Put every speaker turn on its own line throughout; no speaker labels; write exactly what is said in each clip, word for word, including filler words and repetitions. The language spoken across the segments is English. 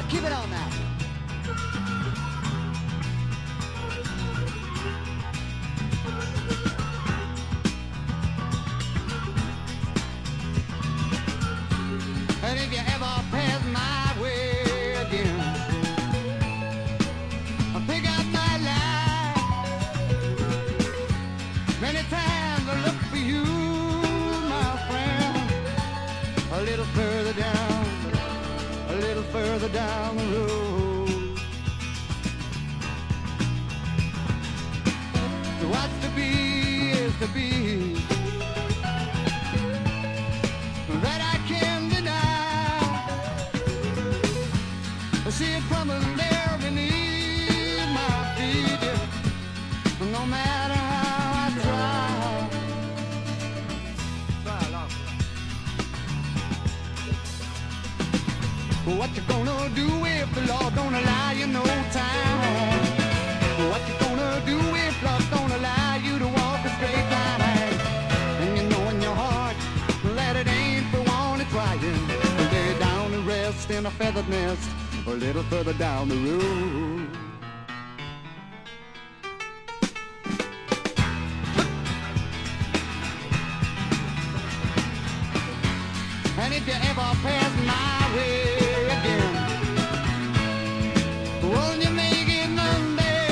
Keep it on now. And if you ever pass my way again, I'll pick out my life. Many times I look for you, my friend, a little further down, a little further down the road. What's to be is to be, that I can deny. I see it crumbling there beneath my feet, yeah. No matter how I try. Try along. What you gonna do if the Lord don't allow you no time? What you gonna do if love don't allow you to walk a straight line? And you know in your heart that it ain't for one to trying. Lay down and rest in a feathered nest a little further down the road. And if you ever pass my way again, won't you make it Monday,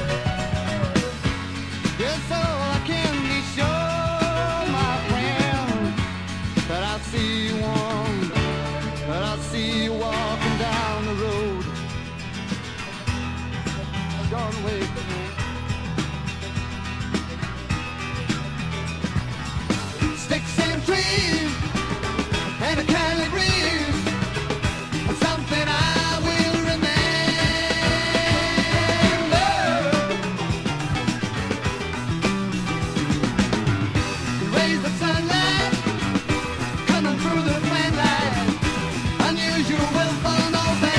just so I can be sure, my friend, that I see you on, that I see you walking down the road. Don't wait for me. Sticks and trees and a Cali breeze, something I will remember. Rays of sunlight coming through the plant light, unusual for November.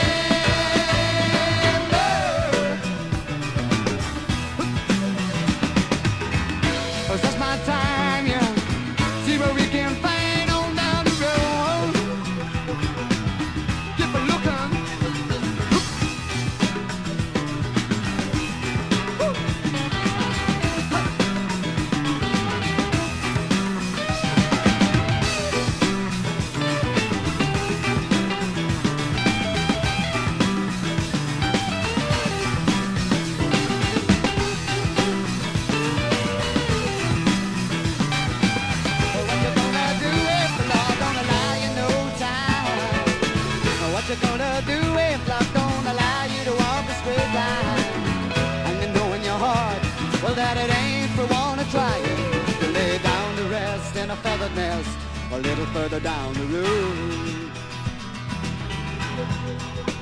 'Cause that's my time, yeah. See where we can find on down the road. Keep a looking. What you gonna do if love don't allow you to walk a straight line? And you know in your heart, well, that it ain't for one to try it. To lay down to rest in a feathered nest a little further down the road.